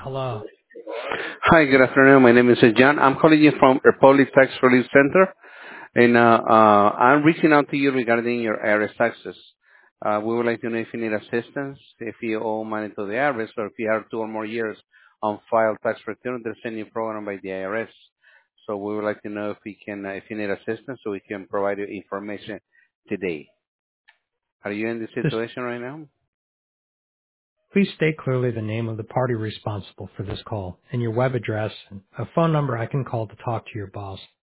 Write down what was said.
Hello. Hi, good afternoon. My name is John. I'm calling you from Republic Tax Relief Center, and I'm reaching out to you regarding your IRS taxes. We would like to know if you need assistance, if you owe money to the IRS, or if you have 2 or more years on file tax return. There's a new program by the IRS. So we would like to know if we can, if you need assistance, so we can provide you information today. Are you in this This, situation right now? please state clearly the name of the party responsible for this call and your web address and a phone number I can call to talk to your boss.